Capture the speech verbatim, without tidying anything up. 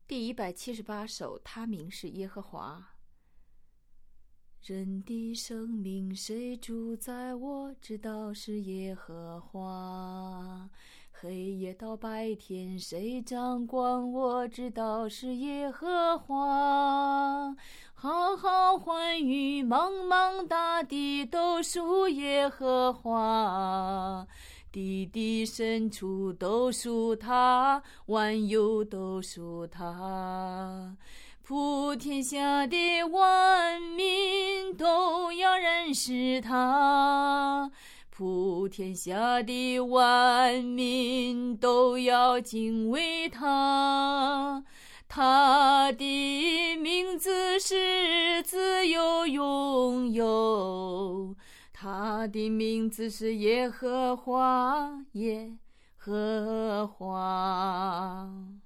第一百七十八首，他名是耶和华。人的生命谁主宰，我知道是耶和华。黑夜到白天谁掌管，我知道是耶和华。浩浩寰宇茫茫大地都属耶和华，地底深处都属他，万有都属他。普天下的万民都要认识他，普天下的万民都要敬畏他。他的名字是自由拥有，他的名字是耶和华，耶和华。